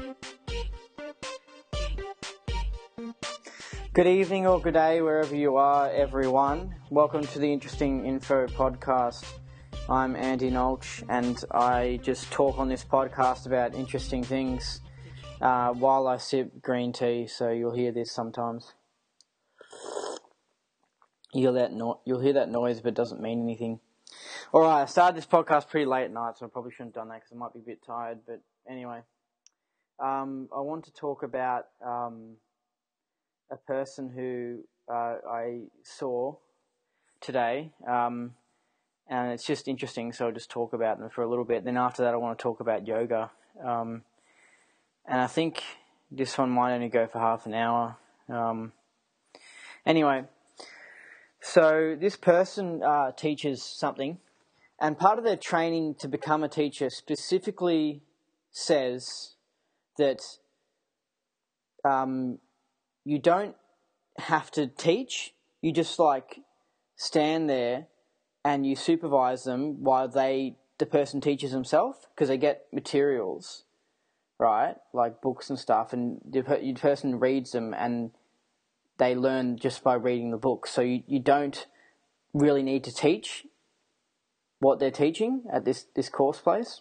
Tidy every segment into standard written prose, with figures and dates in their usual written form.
Good evening or good day, wherever you are, everyone. Welcome to the Interesting Info podcast. I'm Andy Nolch, and I just talk on this podcast about interesting things while I sip green tea, so you'll hear this sometimes. You'll hear that noise, but it doesn't mean anything. Alright, I started this podcast pretty late at night, so I probably shouldn't have done that because I might be a bit tired, but anyway. I want to talk about a person who I saw today, and it's just interesting, so I'll just talk about them for a little bit. Then after that, I want to talk about yoga, and I think this one might only go for half an hour. Anyway, so this person teaches something, and part of their training to become a teacher specifically says that you don't have to teach, you just stand there and you supervise them while the person teaches himself, because they get materials, right, like books and stuff, and the person reads them and they learn just by reading the book. So you don't really need to teach what they're teaching at this course place.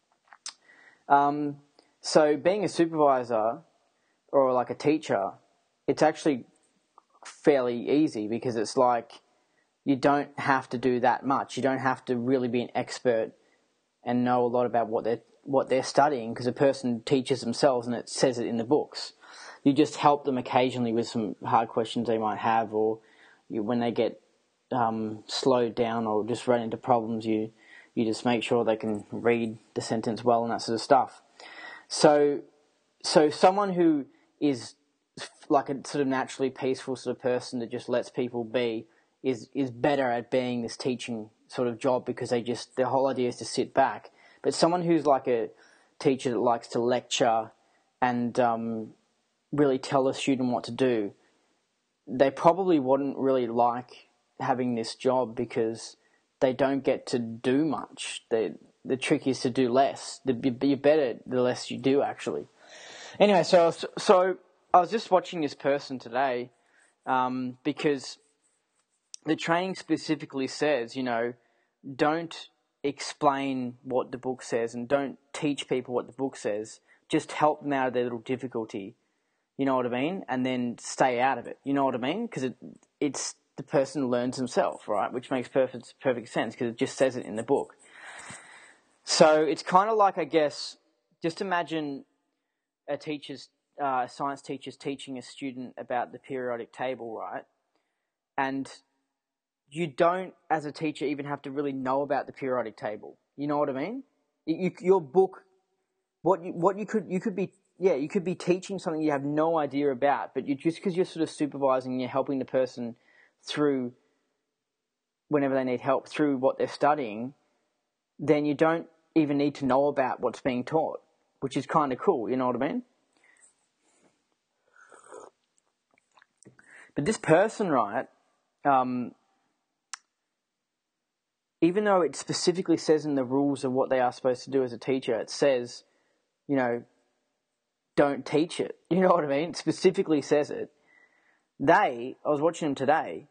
So being a supervisor or like a teacher, it's actually fairly easy, because it's like you don't have to do that much. You don't have to really be an expert and know a lot about what they're studying, because a person teaches themselves and it says it in the books. You just help them occasionally with some hard questions they might have, or when they get slowed down or just run into problems, you just make sure they can read the sentence well and that sort of stuff. So someone who is like a sort of naturally peaceful sort of person that just lets people be is better at being this teaching sort of job, because their whole idea is to sit back. But someone who's like a teacher that likes to lecture and really tell a student what to do, they probably wouldn't really like having this job, because they don't get to do much. The trick is to do less. You're better the less you do, actually. Anyway, so I was just watching this person today, because the training specifically says, don't explain what the book says and don't teach people what the book says. Just help them out of their little difficulty, you know what I mean? And then stay out of it, you know what I mean? Because it's the person learns himself, right? Which makes perfect sense, because it just says it in the book. So it's kind of like, I guess, just imagine a science teacher's teaching a student about the periodic table, right? And you don't, as a teacher, even have to really know about the periodic table. You know what I mean? Your book, you could be teaching something you have no idea about, but just because you're sort of supervising and you're helping the person through whenever they need help through what they're studying, then you don't even need to know about what's being taught, which is kind of cool, you know what I mean? But this person, right, even though it specifically says in the rules of what they are supposed to do as a teacher, it says, don't teach it. You know what I mean? It specifically says it. I was watching them today,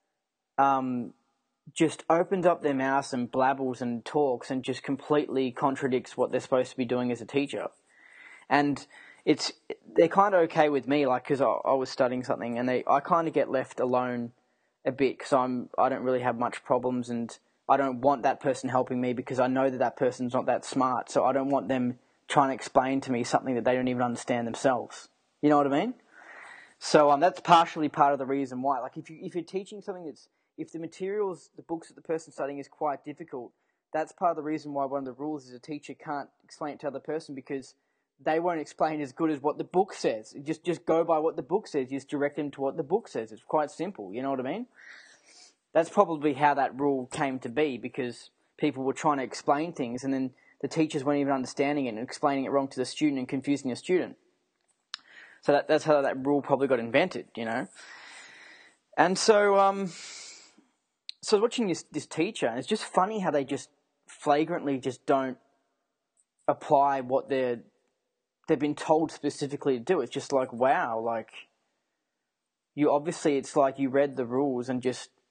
just opens up their mouths and blabbles and talks and just completely contradicts what they're supposed to be doing as a teacher. And they're kind of okay with me, because I was studying something, and I kind of get left alone a bit, because I don't really have much problems, and I don't want that person helping me, because I know that person's not that smart, so I don't want them trying to explain to me something that they don't even understand themselves. You know what I mean? So that's partially part of the reason why. Like if you're teaching something if the materials, the books that the person's studying is quite difficult, that's part of the reason why one of the rules is a teacher can't explain it to the other person, because they won't explain as good as what the book says. Just go by what the book says. You just direct them to what the book says. It's quite simple, you know what I mean? That's probably how that rule came to be, because people were trying to explain things and then the teachers weren't even understanding it and explaining it wrong to the student and confusing the student. So that's how that rule probably got invented, And so I was watching this teacher, and it's just funny how they just flagrantly just don't apply what they're they've been told specifically to do. It's just like, wow, like, you obviously, it's like you read the rules and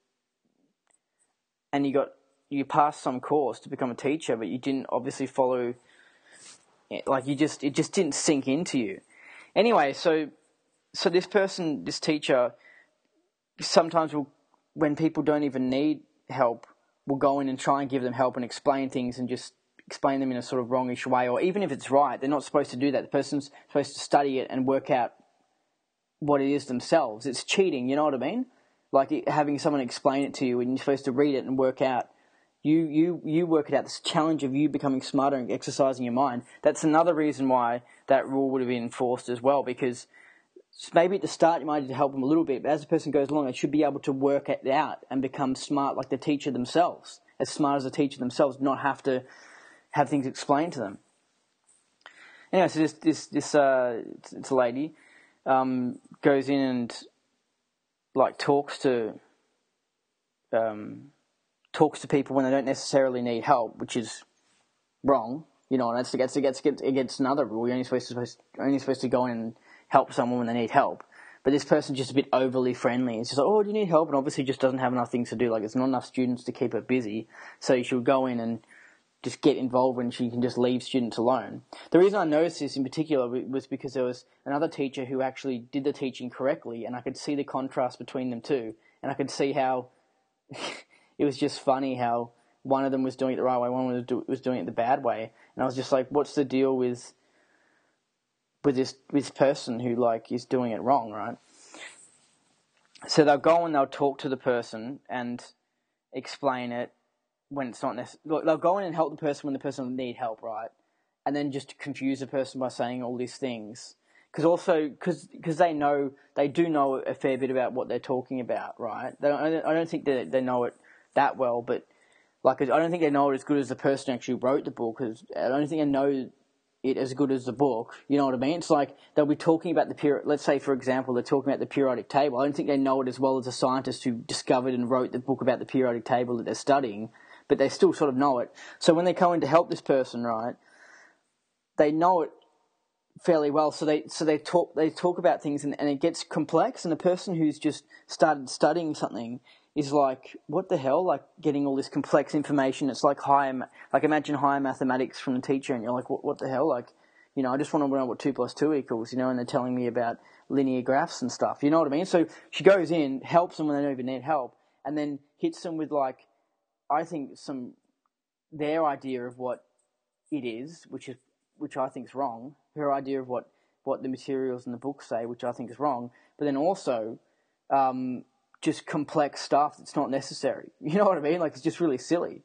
you passed some course to become a teacher, but you didn't obviously follow, like, it just didn't sink into you. Anyway, so this teacher, sometimes when people don't even need help, will go in and try and give them help and explain things and just explain them in a sort of wrongish way, or even if it's right, they're not supposed to do that. The person's supposed to study it and work out what it is themselves. It's cheating, you know what I mean? Like having someone explain it to you and you're supposed to read it and work out. You work it out. This challenge of you becoming smarter and exercising your mind. That's another reason why that rule would have been enforced as well, because maybe at the start you might need to help them a little bit, but as the person goes along, they should be able to work it out and become smart like the teacher themselves, as smart as the teacher themselves, not have to have things explained to them. Anyway, so this lady goes in and like talks to people when they don't necessarily need help, which is wrong. You know, and it's against another rule. You're only supposed to go in and help someone when they need help. But this person's just a bit overly friendly. It's just like, oh, do you need help? And obviously just doesn't have enough things to do. Like, there's not enough students to keep her busy. So you should go in and just get involved when she can just leave students alone. The reason I noticed this in particular was because there was another teacher who actually did the teaching correctly, and I could see the contrast between them two. And I could see how it was just funny how one of them was doing it the right way, one was doing it the bad way. And I was just like, what's the deal with this person who like is doing it wrong, right? So they'll go and they'll talk to the person and explain it when it's not necessary. They'll go in and help the person when the person will need help, right? And then just confuse the person by saying all these things. Because they do know a fair bit about what they're talking about, right? I don't think that they know it that well, but like I don't think they know it as good as the person who actually wrote the book. Because I don't think they know it as good as the book. You know what I mean? It's like they'll be talking about let's say, for example, they're talking about the periodic table. I don't think they know it as well as the scientist who discovered and wrote the book about the periodic table that they're studying, but they still sort of know it. So when they come in to help this person, right, they know it fairly well. So they talk about things and it gets complex, and the person who's just started studying something is like, what the hell? Like getting all this complex information. It's like imagine higher mathematics from the teacher, and you're like, what the hell? Like, you know, I just want to know what 2 + 2 equals, you know, and they're telling me about linear graphs and stuff. You know what I mean? So she goes in, helps them when they don't even need help, and then hits them with like, I think their idea of what it is, which I think is wrong. Her idea of what the materials in the book say, which I think is wrong. But then also, just complex stuff that's not necessary. You know what I mean? Like, it's just really silly.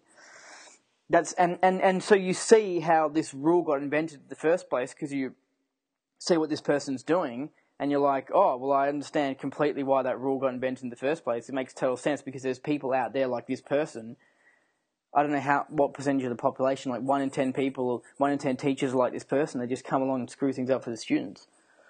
And so you see how this rule got invented in the first place, because you see what this person's doing, and you're like, oh, well, I understand completely why that rule got invented in the first place. It makes total sense, because there's people out there like this person. I don't know what percentage of the population, like 1 in 10 people, or 1 in 10 teachers are like this person. They just come along and screw things up for the students.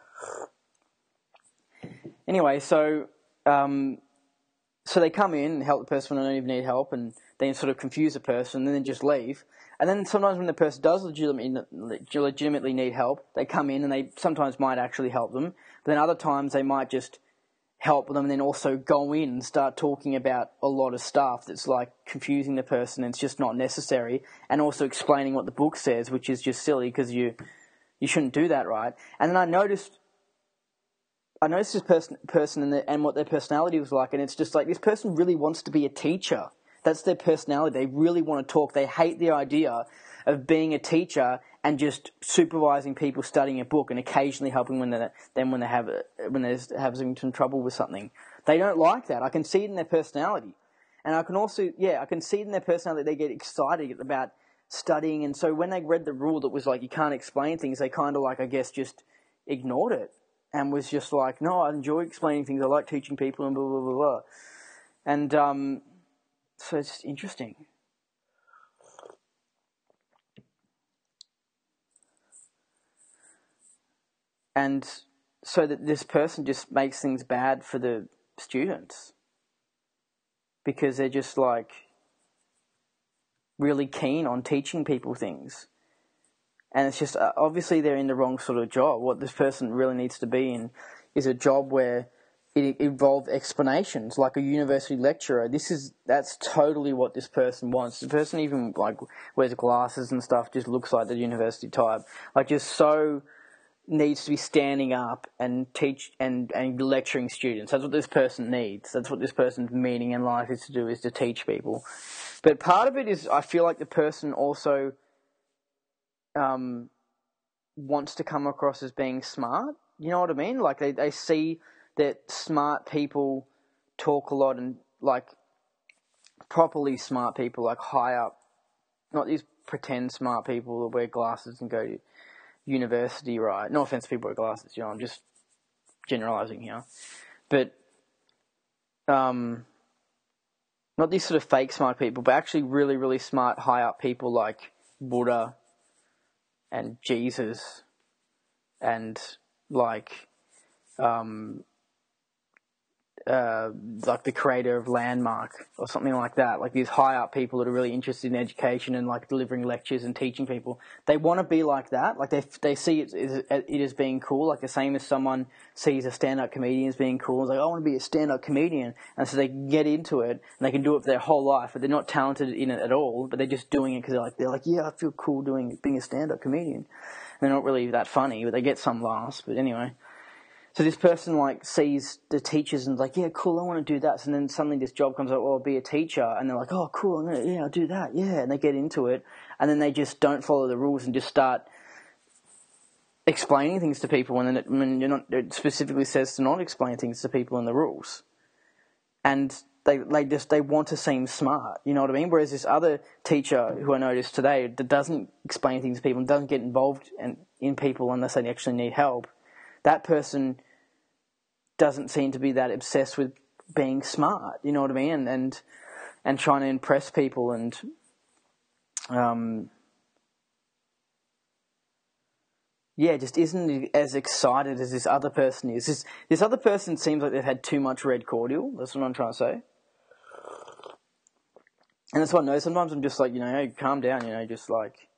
Anyway, so they come in and help the person when they don't even need help, and then sort of confuse the person, and then just leave. And then sometimes when the person does legitimately need help, they come in and they sometimes might actually help them. But then other times they might just help them and then also go in and start talking about a lot of stuff that's like confusing the person, and it's just not necessary, and also explaining what the book says, which is just silly because you shouldn't do that, right? And then I noticed this person and what their personality was like, and it's just like, this person really wants to be a teacher. That's their personality. They really want to talk. They hate the idea of being a teacher and just supervising people studying a book and occasionally helping when they're having some trouble with something. They don't like that. I can see it in their personality, and I can see it in their personality. They get excited about studying, and so when they read the rule that was like you can't explain things, they kind of like, I guess, just ignored it and was just like, no, I enjoy explaining things. I like teaching people and blah blah blah blah. And so it's just interesting. And so that this person just makes things bad for the students because they're just like really keen on teaching people things. And it's just, obviously they're in the wrong sort of job. What this person really needs to be in is a job where it involves explanations, like a university lecturer. That's totally what this person wants. The person even like wears glasses and stuff, just looks like the university type. Like just so needs to be standing up and teach and lecturing students. That's what this person needs. That's what this person's meaning in life is to do, is to teach people. But part of it is, I feel like the person also wants to come across as being smart. You know what I mean? Like they see that smart people talk a lot, and like properly smart people, like high up, not these pretend smart people that wear glasses and go to university, right? No offense to people with glasses, I'm just generalizing here. But not these sort of fake smart people, but actually really, really smart, high up people like Buddha and Jesus and like the creator of Landmark or something like that. Like these high up people that are really interested in education and like delivering lectures and teaching people. They want to be like that. Like they see it as being cool. Like the same as someone sees a stand-up comedian as being cool. It's like, I want to be a stand-up comedian. And so they get into it and they can do it for their whole life, but they're not talented in it at all, but they're just doing it because they're like, yeah, I feel cool being a stand-up comedian. And they're not really that funny, but they get some laughs. But anyway. So this person like sees the teachers and is like, yeah, cool, I want to do that. So then suddenly this job comes up, I'll be a teacher. And they're like, oh, cool, I'll do that, yeah. And they get into it. And then they just don't follow the rules and just start explaining things to people when it specifically says to not explain things to people in the rules. And they want to seem smart, you know what I mean? Whereas this other teacher who I noticed today that doesn't explain things to people and doesn't get involved in people unless they actually need help, that person doesn't seem to be that obsessed with being smart, you know what I mean, and trying to impress people and just isn't as excited as this other person is. This other person seems like they've had too much red cordial. That's what I'm trying to say. And that's what I know. Sometimes I'm just like, hey, calm down, just like,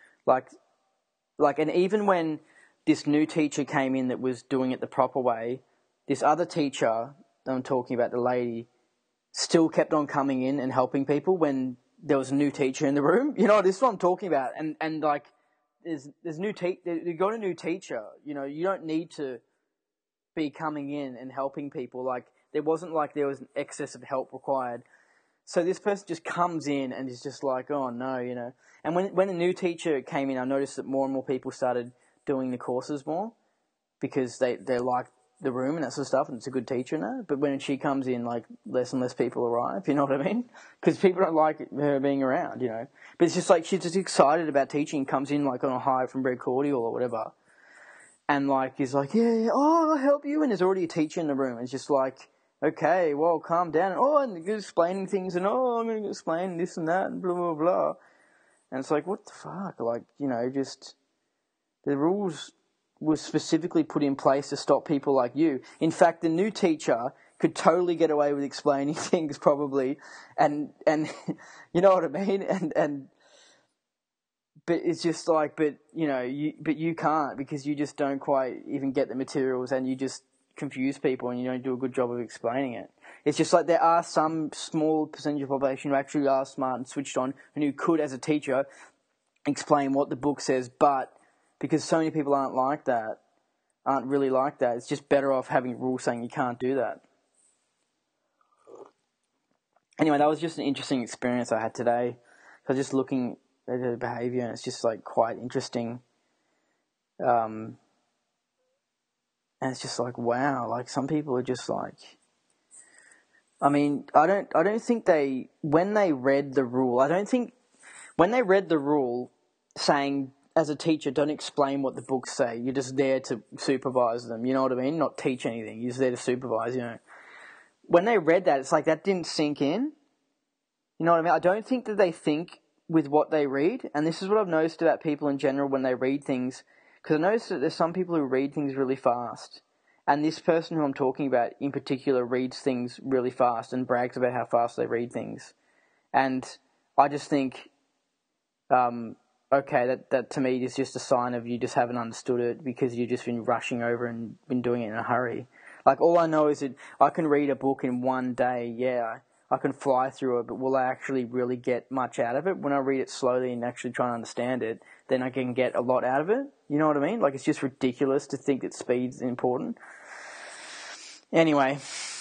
and even when this new teacher came in that was doing it the proper way, this other teacher, that I'm talking about, the lady, still kept on coming in and helping people when there was a new teacher in the room. This is what I'm talking about. And like, there's you got a new teacher. You don't need to be coming in and helping people. Like, there wasn't like there was an excess of help required. So this person just comes in and is just like, oh no, And when a new teacher came in, I noticed that more and more people started doing the courses more because they like the room and that sort of stuff, and it's a good teacher and that. But when she comes in, like, less and less people arrive, you know what I mean? Because people don't like her being around, But it's just like she's just excited about teaching, comes in like on a high from red cordial or whatever, and like is like, yeah, oh, I'll help you, and there's already a teacher in the room. It's just like, okay, well, calm down, and you're explaining things, and I'm going to explain this and that, and blah blah blah, and it's like, what the fuck, like, just the rules was specifically put in place to stop people like you. In fact, the new teacher could totally get away with explaining things probably, and you know what I mean? But it's just like, but you can't, because you just don't quite even get the materials, and you just confuse people, and you don't do a good job of explaining it. It's just like there are some small percentage of the population who actually are smart and switched on, and who could, as a teacher, explain what the book says, but because so many people aren't really like that, it's just better off having rules saying you can't do that. Anyway, that was just an interesting experience I had today. I was just looking at her behaviour, and it's just like quite interesting. And it's just like, wow, like some people are just like, I mean, I don't think when they read the rule saying, as a teacher, don't explain what the books say. You're just there to supervise them. You know what I mean? Not teach anything. You're just there to supervise, When they read that, it's like that didn't sink in. You know what I mean? I don't think that they think with what they read. And this is what I've noticed about people in general when they read things. Because I noticed that there's some people who read things really fast. And this person who I'm talking about in particular reads things really fast and brags about how fast they read things. And I just think okay, that to me is just a sign of you just haven't understood it because you've just been rushing over and been doing it in a hurry. Like, all I know is that I can read a book in one day, yeah, I can fly through it, but will I actually really get much out of it? When I read it slowly and actually try and understand it, then I can get a lot out of it. You know what I mean? Like, it's just ridiculous to think that speed's important. Anyway,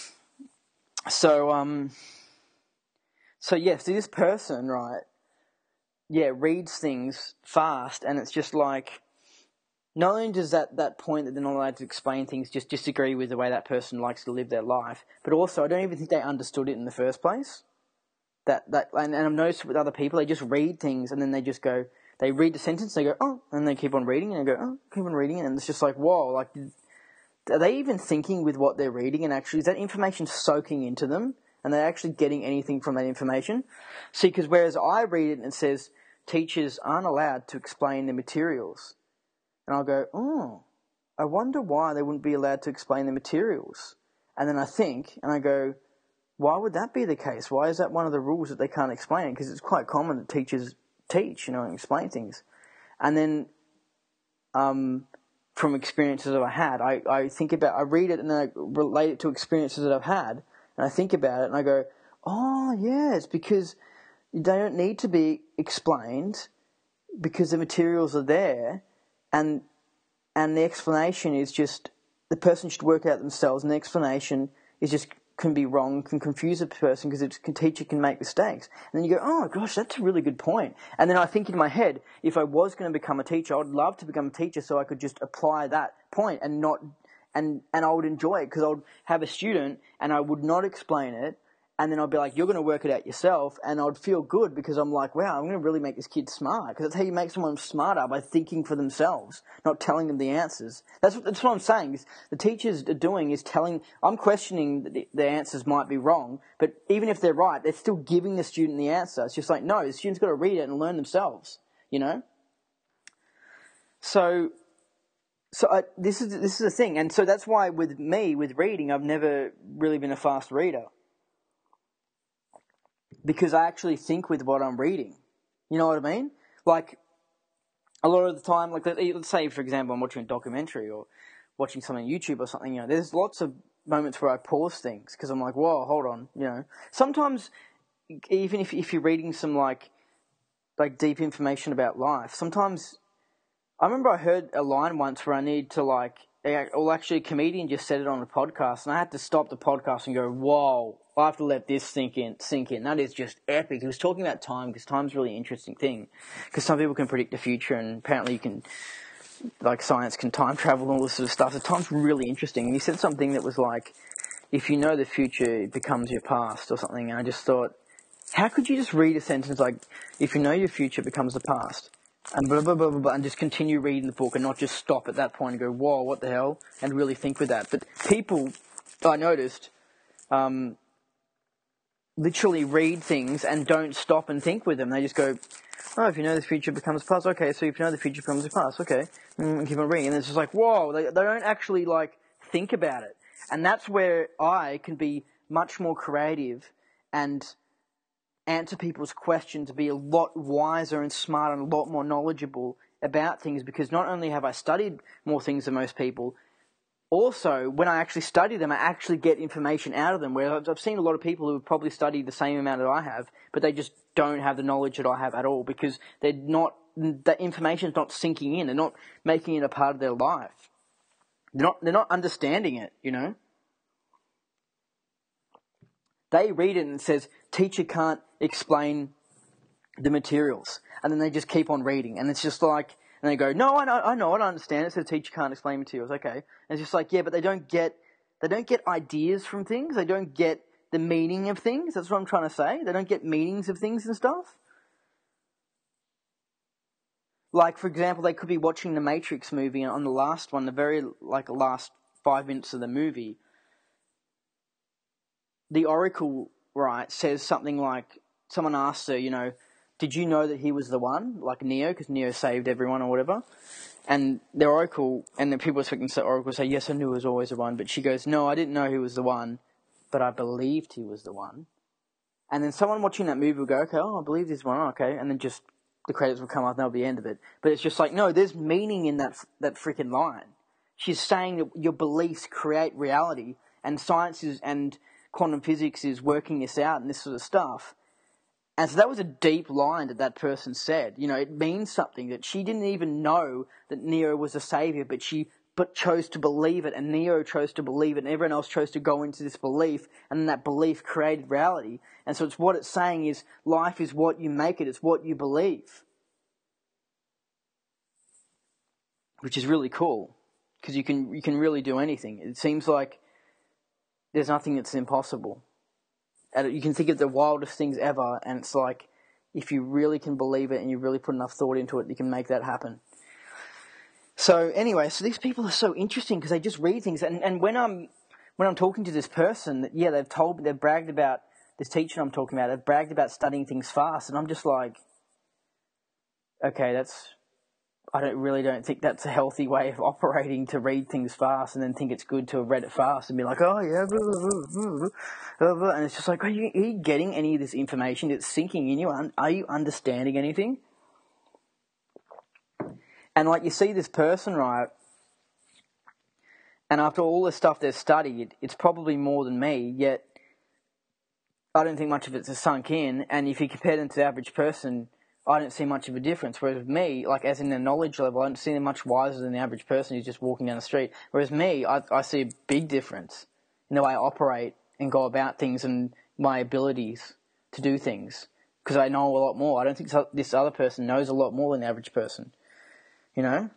so yeah, so this person, right, yeah, reads things fast, and it's just like, not only does that point that they're not allowed to explain things just disagree with the way that person likes to live their life, but also I don't even think they understood it in the first place. And I've noticed with other people, they just read things and then they just go, they read the sentence, they go, oh, and they keep on reading, and they go, oh, keep on reading, and it's just like, whoa, like, are they even thinking with what they're reading, and actually is that information soaking into them, and they're actually getting anything from that information? See, because whereas I read it and it says teachers aren't allowed to explain the materials, and I'll go, oh, I wonder why they wouldn't be allowed to explain the materials. And then I think, and I go, why would that be the case? Why is that one of the rules that they can't explain? Because it's quite common that teachers teach, and explain things. And then from experiences that I had, I read it and then I relate it to experiences that I've had, and I think about it and I go, oh, yeah, it's because they don't need to be explained because the materials are there. And the explanation is just, the person should work out themselves, and the explanation is just, can be wrong, can confuse a person because the teacher can make mistakes. And then you go, oh gosh, that's a really good point. And then I think in my head, if I was going to become a teacher, I would love to become a teacher so I could just apply that point and not, and I would enjoy it because I would have a student and I would not explain it. And then I'd be like, you're going to work it out yourself. And I'd feel good because I'm like, wow, I'm going to really make this kid smart. Because that's how you make someone smarter, by thinking for themselves, not telling them the answers. That's what I'm saying. Is the teachers are doing is telling, I'm questioning that the answers might be wrong. But even if they're right, they're still giving the student the answer. It's just like, no, the student's got to read it and learn themselves, So this is the thing. And so that's why with me, with reading, I've never really been a fast reader. Because I actually think with what I'm reading. You know what I mean? Like, a lot of the time, like, let's say, for example, I'm watching a documentary or watching something on YouTube or something, there's lots of moments where I pause things because I'm like, whoa, hold on, Sometimes, even if you're reading some, like deep information about life, sometimes, I remember I heard a line once where I need to, actually a comedian just said it on a podcast, and I had to stop the podcast and go, whoa, I have to let this sink in. That is just epic. He was talking about time, because time's a really interesting thing. Because some people can predict the future, and apparently you can, science can time travel and all this sort of stuff. So time's really interesting. And he said something that was like, if you know the future, it becomes your past or something. And I just thought, how could you just read a sentence like, if you know your future, it becomes the past? And blah, blah, blah, blah, blah, and just continue reading the book and not just stop at that point and go, whoa, what the hell? And really think with that. But people, I noticed, literally read things and don't stop and think with them. They just go, oh, if you know the future becomes past, okay, so if you know the future becomes the past, okay, and keep on reading. And it's just like, whoa, they don't actually, think about it. And that's where I can be much more creative and answer people's questions, be a lot wiser and smarter and a lot more knowledgeable about things, because not only have I studied more things than most people, also, when I actually study them, I actually get information out of them, where I've seen a lot of people who have probably studied the same amount that I have, but they just don't have the knowledge that I have at all, because that information's not sinking in, they're not making it a part of their life. They're not understanding it, They read it and it says, teacher can't explain the materials. And then they just keep on reading. And it's just like, and they go, no, I know, I understand. It says teacher can't explain materials. Okay. And it's just like, yeah, but they don't get ideas from things. They don't get the meaning of things. That's what I'm trying to say. They don't get meanings of things and stuff. Like, for example, they could be watching the Matrix movie, and on the last one, the very, last 5 minutes of the movie, the Oracle, right, says something like, someone asks her, did you know that he was the one? Like Neo, because Neo saved everyone or whatever. And the Oracle, and the people expecting the Oracle say, yes, I knew he was always the one. But she goes, no, I didn't know he was the one, but I believed he was the one. And then someone watching that movie will go, okay, I believe he's the one, okay. And then just the credits will come up and that'll be the end of it. But it's just like, no, there's meaning in that freaking line. She's saying that your beliefs create reality, and science and quantum physics is working this out and this sort of stuff. And so that was a deep line that person said. You know, it means something, that she didn't even know that Neo was a savior, but chose to believe it, and Neo chose to believe it, and everyone else chose to go into this belief, and then that belief created reality. And so it's what it's saying is, life is what you make it, it's what you believe. Which is really cool, because you can really do anything. It seems like there's nothing that's impossible. And you can think of the wildest things ever, and it's like, if you really can believe it and you really put enough thought into it, you can make that happen. So anyway, so these people are so interesting because they just read things. And when I'm talking to this person, yeah, they've bragged about this teacher I'm talking about. They've bragged about studying things fast, and I'm just like, okay, I don't think that's a healthy way of operating, to read things fast and then think it's good to have read it fast and be like, oh yeah, blah, blah, blah, blah. And it's just like, are you getting any of this information? It's sinking in you. Are you understanding anything? And like, you see this person, right? And after all the stuff they've studied, it's probably more than me, yet I don't think much of it's sunk in. And if you compare them to the average person, I don't see much of a difference. Whereas with me, like, as in their knowledge level, I don't see them much wiser than the average person who's just walking down the street. Whereas me, I see a big difference in the way I operate and go about things and my abilities to do things. Because I know a lot more. I don't think this other person knows a lot more than the average person. You know?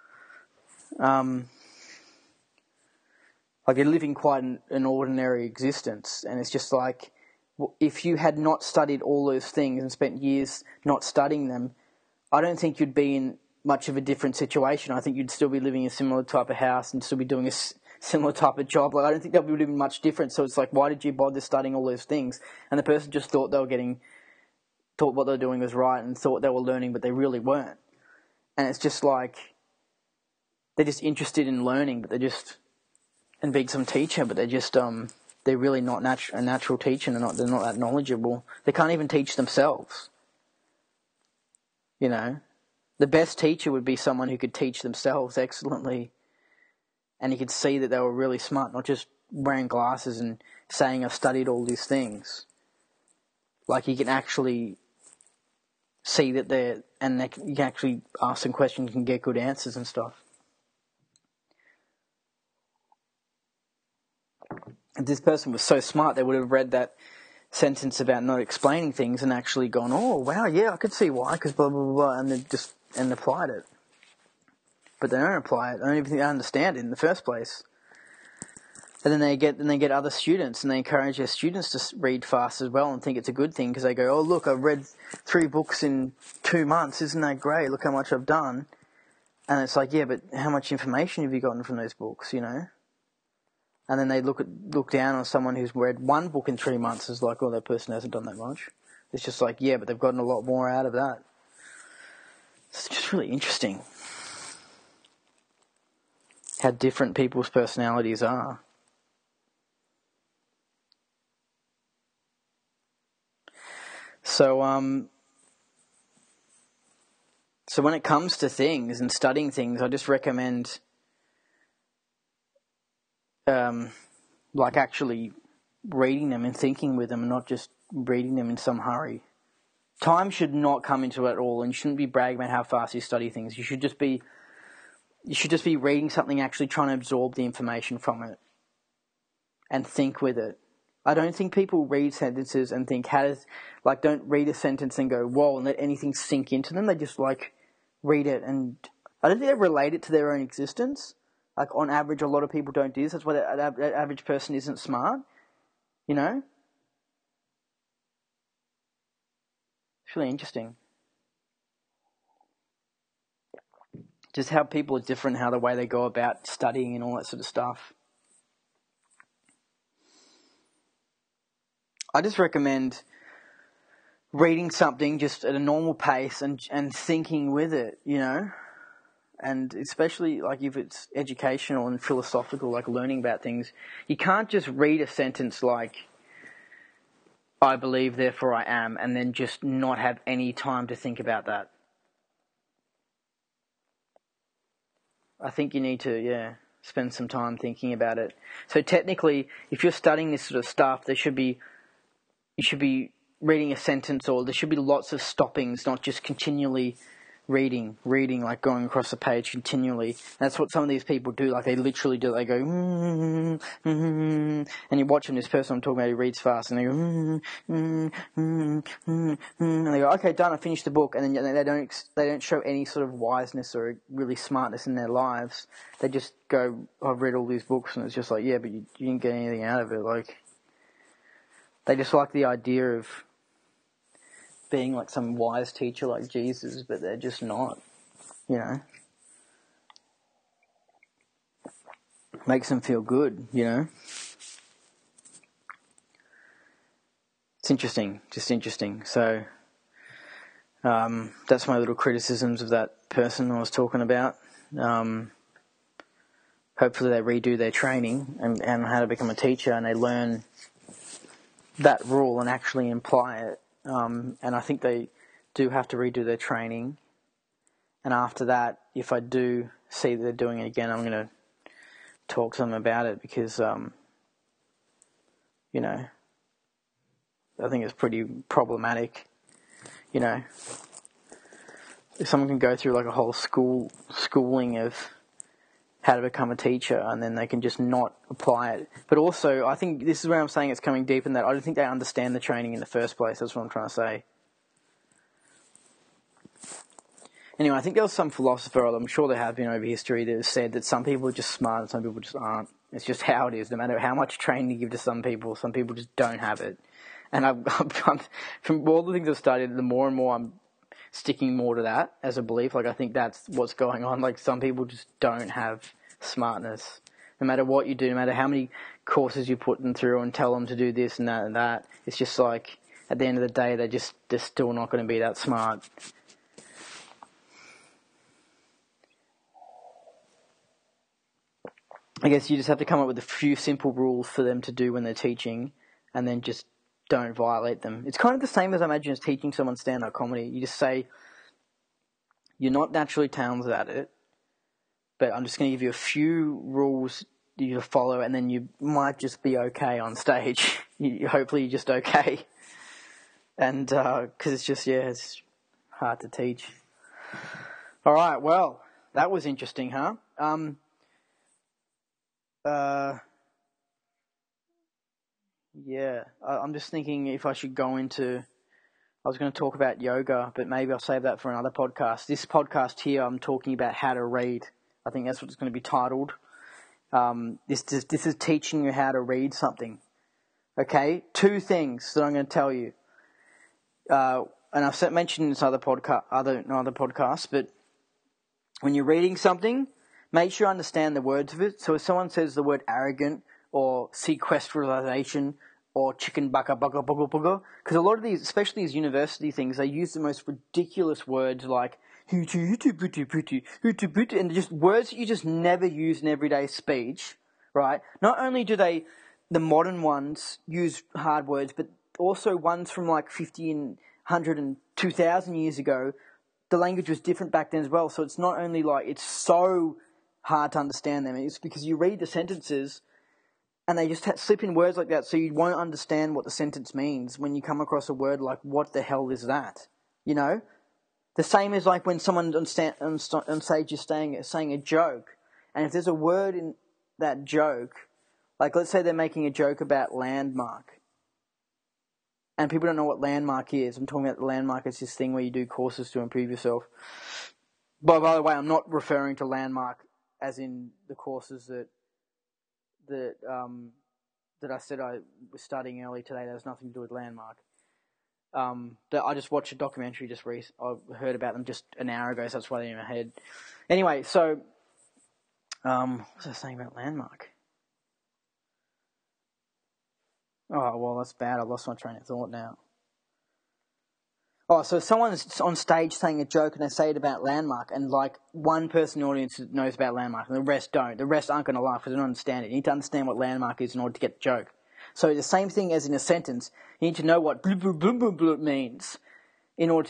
Like, they're living quite an ordinary existence. And it's just like, if you had not studied all those things and spent years not studying them, I don't think you'd be in much of a different situation. I think you'd still be living in a similar type of house and still be doing a similar type of job. Like, I don't think that would be much different. So it's like, why did you bother studying all those things? And the person just thought what they were doing was right and thought they were learning, but they really weren't. And it's just like, they're just interested in learning, but and being some teacher, but they're really not a natural teacher. They're not that knowledgeable. They can't even teach themselves. You know, the best teacher would be someone who could teach themselves excellently, and you could see that they were really smart, not just wearing glasses and saying, I've studied all these things. Like, you can actually see that you can actually ask some questions and get good answers and stuff. If this person was so smart, they would have read that sentence about not explaining things and actually gone, oh, wow, yeah, I could see why, because blah, blah, blah, blah, and applied it. But they don't apply it. They don't even think they understand it in the first place. And then they get other students, and they encourage their students to read fast as well and think it's a good thing, because they go, oh, look, I've read 3 books in 2 months. Isn't that great? Look how much I've done. And it's like, yeah, but how much information have you gotten from those books, you know? And then they look down on someone who's read 1 book in 3 months as like, oh, that person hasn't done that much. It's just like, yeah, but they've gotten a lot more out of that. It's just really interesting how different people's personalities are. So when it comes to things and studying things, I just recommend like actually reading them and thinking with them, and not just reading them in some hurry. Time should not come into it at all, and you shouldn't be bragging about how fast you study things. You should just be reading something, actually trying to absorb the information from it and think with it. I don't think people read sentences and think, don't read a sentence and go, whoa, and let anything sink into them. They just like read it, and I don't think they relate it to their own existence. Like, on average, a lot of people don't do this. That's why the average person isn't smart, you know? It's really interesting. Just how people are different, how the way they go about studying and all that sort of stuff. I just recommend reading something just at a normal pace and thinking with it, you know? And especially, like, if it's educational and philosophical, like learning about things, you can't just read a sentence like, I believe, therefore I am, and then just not have any time to think about that. I think you need to, spend some time thinking about it. So technically, if you're studying this sort of stuff, you should be reading a sentence, or there should be lots of stoppings, not just continually reading, like going across the page continually. That's what some of these people do. Like, they literally do. They go, and you watch them. This person I'm talking about, he reads fast, and they go, and they go, okay, done. I finished the book, and then they don't show any sort of wiseness or really smartness in their lives. They just go, I've read all these books, and it's just like, yeah, but you didn't get anything out of it. Like, they just like the idea of being like some wise teacher like Jesus, but they're just not, Makes them feel good, It's interesting, just interesting. So, that's my little criticisms of that person I was talking about. Hopefully they redo their training and how to become a teacher, and they learn that rule and actually imply it. And I think they do have to redo their training. And after that, if I do see that they're doing it again, I'm going to talk to them about it, because, I think it's pretty problematic. If someone can go through like a whole schooling of how to become a teacher, and then they can just not apply it. But also, I think this is where I'm saying it's coming deep in that I don't think they understand the training in the first place. That's what I'm trying to say. Anyway, I think there was some philosopher, I'm sure there have been over history, that has said that some people are just smart and some people just aren't. It's just how it is. No matter how much training you give to some people just don't have it. And I'm from all the things I've studied, the more and more I'm sticking more to that as a belief. Like, I think that's what's going on. Like, some people just don't have smartness. No matter what you do, no matter how many courses you put them through and tell them to do this and that, it's just like, at the end of the day, they're still not going to be that smart. I guess you just have to come up with a few simple rules for them to do when they're teaching, and then just don't violate them. It's kind of the same as I imagine as teaching someone stand-up comedy. You just say, you're not naturally talented at it, but I'm just going to give you a few rules you to follow, and then you might just be okay on stage. Hopefully you're just okay. And, because it's just, it's hard to teach. All right, well, that was interesting, huh? I'm just thinking if I should go into... I was going to talk about yoga, but maybe I'll save that for another podcast. This podcast here, I'm talking about how to read. I think that's what it's going to be titled. This is teaching you how to read something. Okay? 2 things that I'm going to tell you. And I've mentioned in this other podcasts, but when you're reading something, make sure you understand the words of it. So if someone says the word arrogant or sequestralization or chicken baka baka baka baka, because a lot of these, especially these university things, they use the most ridiculous words like and just words that you just never use in everyday speech, right? Not only do the modern ones use hard words, but also ones from like 50 and 100 and 2,000 years ago, the language was different back then as well. So it's not only like it's so hard to understand them, it's because you read the sentences and they just slip in words like that, so you won't understand what the sentence means when you come across a word like, what the hell is that? The same as like when someone on stage is saying a joke, and if there's a word in that joke, like let's say they're making a joke about landmark, and people don't know what landmark is. I'm talking about the landmark as this thing where you do courses to improve yourself. But by the way, I'm not referring to landmark as in the courses that I said I was studying early today. That has nothing to do with landmark. I just watched a documentary I heard about them just an hour ago, so that's why they're in my head. Anyway, so what was I saying about landmark? Oh, well, that's bad. I lost my train of thought now. Oh, so if someone's on stage saying a joke and they say it about landmark, and like one person in the audience knows about landmark and the rest don't. The rest aren't going to laugh because they don't understand it. You need to understand what landmark is in order to get the joke. So the same thing as in a sentence, you need to know what blub, blub, blub, blub, blub means in order to get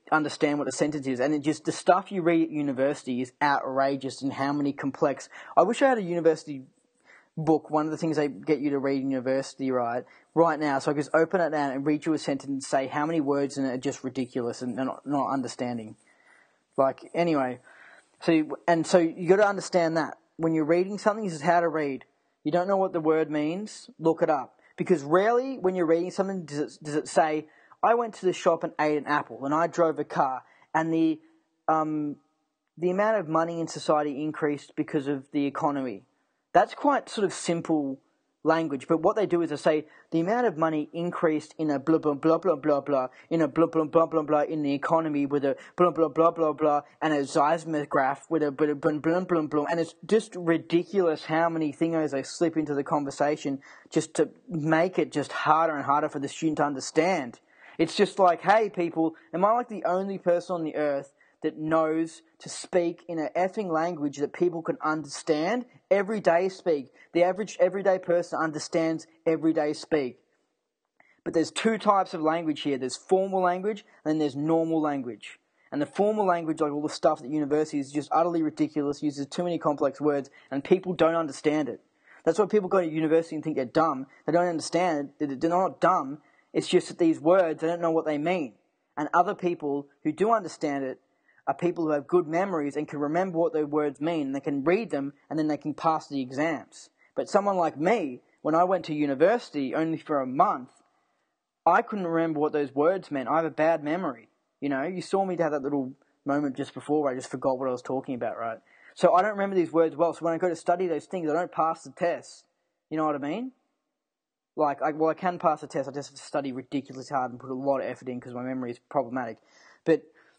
understand what a sentence is. And it just, the stuff you read at university is outrageous in how many complex... I wish I had a university book, one of the things they get you to read in university, right now, so I could just open it down and read you a sentence and say how many words in it are just ridiculous and they're not understanding. Like, anyway, so you got to understand that. When you're reading something, this is how to read. You don't know what the word means, look it up. Because rarely, when you're reading something, does it say, I went to the shop and ate an apple, and I drove a car, and the amount of money in society increased because of the economy. That's quite sort of simple language, but what they do is they say the amount of money increased in a blah blah blah blah blah blah in a blah blah blah blah blah in the economy with a blah blah blah blah blah and a seismograph with a blah blah blah blah blah, and it's just ridiculous how many thingos they slip into the conversation just to make it just harder and harder for the student to understand. It's just like, hey people, am I like the only person on the earth that knows to speak in an effing language that people can understand? Everyday speak. The average everyday person understands everyday speak. But there's two types of language here. There's formal language and then there's normal language. And the formal language, like all the stuff at university, is just utterly ridiculous, uses too many complex words, and people don't understand it. That's why people go to university and think they're dumb. They don't understand it. They're not dumb. It's just that these words, they don't know what they mean. And other people who do understand it are people who have good memories and can remember what those words mean, and they can read them, and then they can pass the exams. But someone like me, when I went to university only for a month, I couldn't remember what those words meant. I have a bad memory. You know, you saw me have that little moment just before where I just forgot what I was talking about, right? So I don't remember these words well, so when I go to study those things, I don't pass the test. You know what I mean? Like, I can pass the test, I just have to study ridiculously hard and put a lot of effort in because my memory is problematic. But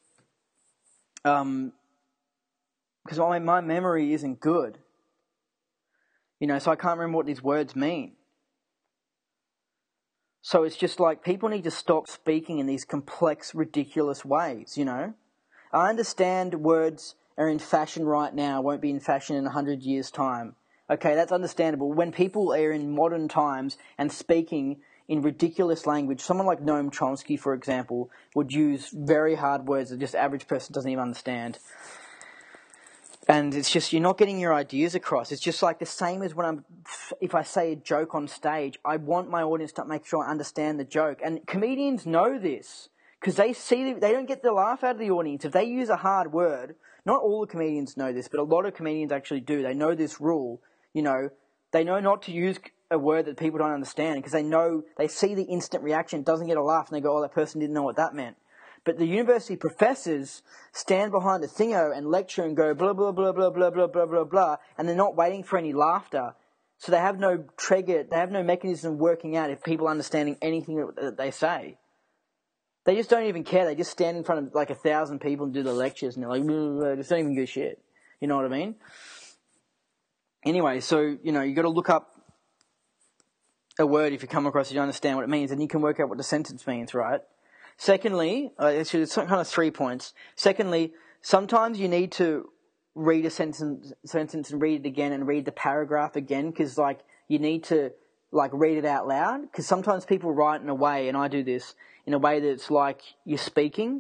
because my memory isn't good. You know, so I can't remember what these words mean. So it's just like people need to stop speaking in these complex, ridiculous ways, you know. I understand words are in fashion right now, won't be in fashion in 100 years' time. Okay, that's understandable. When people are in modern times and speaking in ridiculous language, someone like Noam Chomsky, for example, would use very hard words that just the average person doesn't even understand. And it's just, you're not getting your ideas across. It's just like the same as if I say a joke on stage, I want my audience to make sure I understand the joke. And comedians know this, because they don't get the laugh out of the audience. If they use a hard word, not all the comedians know this, but a lot of comedians actually do. They know this rule, you know. They know not to use a word that people don't understand, because they see the instant reaction, doesn't get a laugh, and they go, oh, that person didn't know what that meant. But the university professors stand behind a thingo and lecture and go blah, blah, blah, blah, blah, blah, blah, blah, blah, and they're not waiting for any laughter. So they have no trigger, they have no mechanism working out if people are understanding anything that they say. They just don't even care. They just stand in front of like 1,000 people and do the lectures, and they're like, blah, blah, blah, just don't even give a shit. You know what I mean? Anyway, so, you know, you got to look up a word if you come across it, you understand what it means, and you can work out what the sentence means, right? Secondly, actually, it's kind of 3 points. Secondly, sometimes you need to read a sentence and read it again and read the paragraph again, because like you need to like read it out loud. Because sometimes people write in a way, and I do this in a way that it's like you're speaking,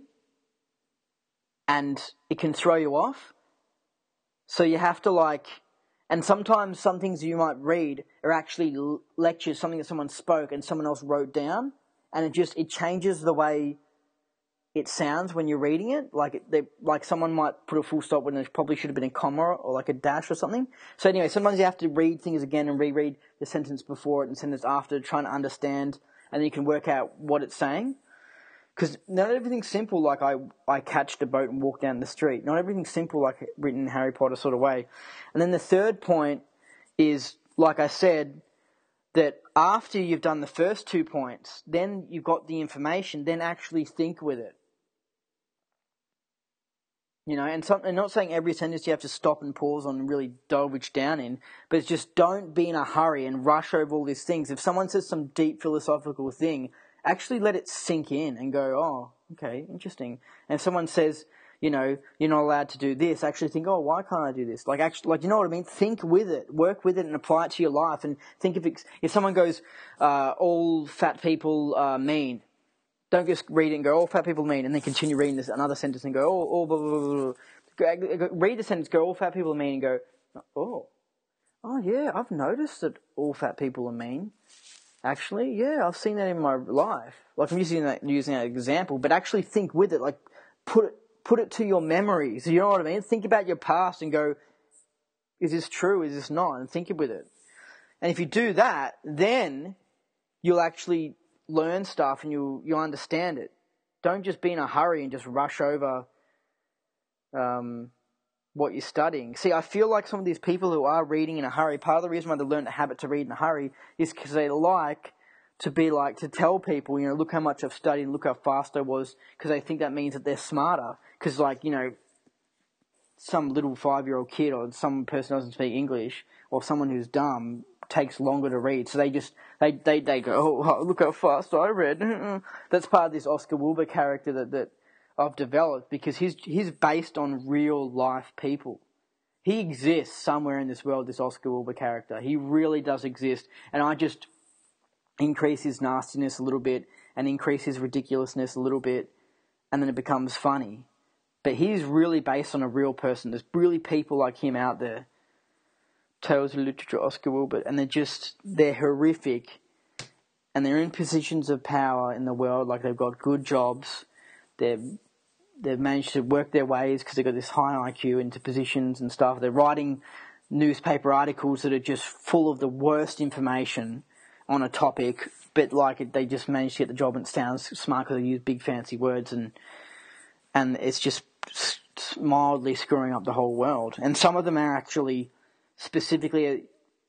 and it can throw you off. So you have to like, and sometimes some things you might read are actually lectures, something that someone spoke and someone else wrote down. And it changes the way it sounds when you're reading it. Like someone might put a full stop when there probably should have been a comma or like a dash or something. So anyway, sometimes you have to read things again and reread the sentence before it and sentence after, trying to understand, and then you can work out what it's saying. Because not everything's simple like I catched a boat and walked down the street. Not everything's simple like written in Harry Potter sort of way. And then the third point is, like I said, that after you've done the first 2 points, then you've got the information, then actually think with it. You know, and not saying every sentence you have to stop and pause on and really delve down in, but it's just don't be in a hurry and rush over all these things. If someone says some deep philosophical thing, actually let it sink in and go, oh, okay, interesting. And if someone says, you know, you're not allowed to do this, actually think, oh, why can't I do this? Like, actually, like, you know what I mean? Think with it, work with it and apply it to your life. And think if someone goes, all fat people are mean, Don't just read it and go, all fat people are mean, and then continue reading this another sentence and go, oh, blah, blah, blah, blah. Read the sentence, go, all fat people are mean, and go, oh yeah, I've noticed that all fat people are mean. Actually, yeah, I've seen that in my life. Like, I'm using that example, but actually think with it. Like, put it to your memories. You know what I mean? Think about your past and go, is this true? Is this not? And think with it. And if you do that, then you'll actually learn stuff and you'll understand it. Don't just be in a hurry and just rush over what you're studying. See, I feel like some of these people who are reading in a hurry, part of the reason why they learn the habit to read in a hurry is because they like to tell people, you know, look how much I've studied and look how fast I was, because they think that means that they're smarter. Because, like, you know, some little 5-year-old kid or some person who doesn't speak English or someone who's dumb takes longer to read. So they go, oh, look how fast I read. That's part of this Oscar Wilde character that I've developed, because he's based on real life people. He exists somewhere in this world, this Oscar Wilde character. He really does exist. And I just increase his nastiness a little bit and increase his ridiculousness a little bit, and then it becomes funny. But he's really based on a real person. There's really people like him out there. Tales of Literature, Oscar Wilde, and they're horrific, and they're in positions of power in the world. Like, they've got good jobs. They've managed to work their ways because they've got this high IQ into positions and stuff. They're writing newspaper articles that are just full of the worst information on a topic, but like they just managed to get the job, and it sounds smart because they use big fancy words, and it's just mildly screwing up the whole world. And some of them are actually specifically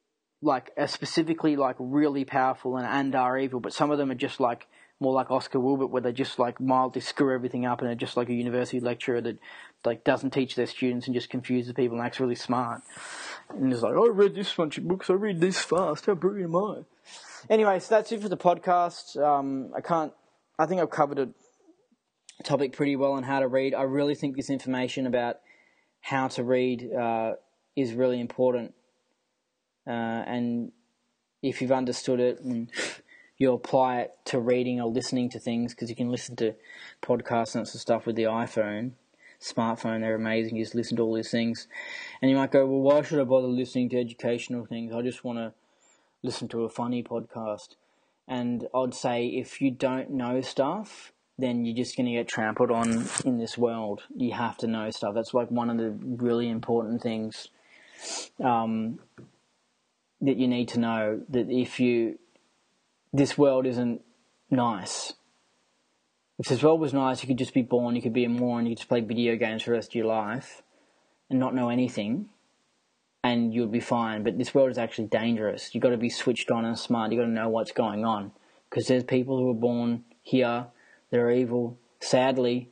really powerful and are evil, but some of them are just like more like Oscar Wilde, where they just like mildly screw everything up, and are just like a university lecturer that like doesn't teach their students and just confuses people and acts really smart. And it's like, oh, I read this bunch of books, I read this fast, how brilliant am I? Anyway, so that's it for the podcast. I think I've covered a topic pretty well on how to read. I really think this information about how to read is really important. And if you've understood it and you apply it to reading or listening to things, because you can listen to podcasts and some stuff with the iPhone, smartphone, they're amazing. You just listen to all these things. And you might go, well, why should I bother listening to educational things? I just want to listen to a funny podcast. And I'd say if you don't know stuff, then you're just going to get trampled on in this world. You have to know stuff. That's like one of the really important things that you need to know, that this world isn't nice. If this world was nice, you could just be born, you could be a moron, you could just play video games for the rest of your life and not know anything, and you'd be fine. But this world is actually dangerous. You've got to be switched on and smart. You've got to know what's going on, because there's people who are born here, they're evil. Sadly,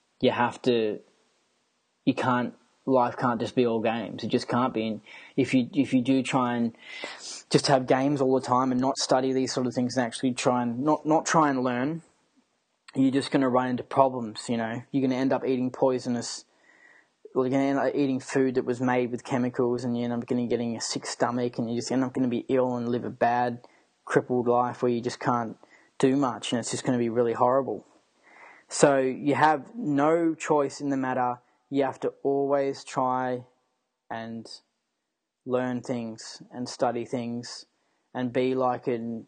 life can't just be all games. It just can't be. And if you do try and just have games all the time and not study these sort of things and actually try and not try and learn, you're just going to run into problems, you know. You're going to end up eating poisonous, or you're going to end up eating food that was made with chemicals, and you end up getting a sick stomach, and you just end up going to be ill and live a bad, crippled life where you just can't do much, and it's just going to be really horrible. So you have no choice in the matter. You have to always try and learn things and study things and be like I'm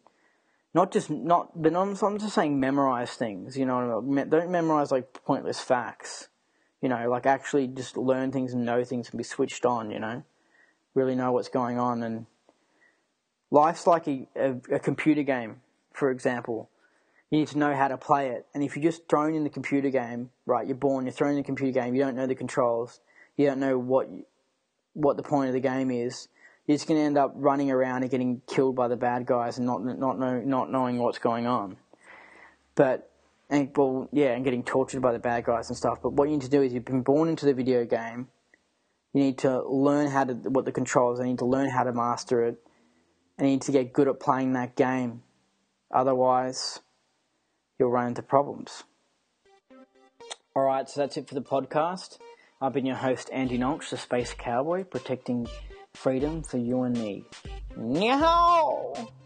just saying memorize things, you know. Don't memorize like pointless facts, you know, like actually just learn things and know things and be switched on, you know, really know what's going on. And life's like a computer game, for example. You need to know how to play it. And if you're just thrown in the computer game, right, you're born, you're thrown in the computer game, you don't know the controls, you don't know what the point of the game is, you're just going to end up running around and getting killed by the bad guys and not knowing what's going on. And getting tortured by the bad guys and stuff. But what you need to do is, you've been born into the video game, you need to learn what the controls are, you need to learn how to master it, and you need to get good at playing that game. Otherwise, you'll run into problems. Alright, so that's it for the podcast. I've been your host, Andy Nolch, the Space Cowboy, protecting freedom for you and me. Meow!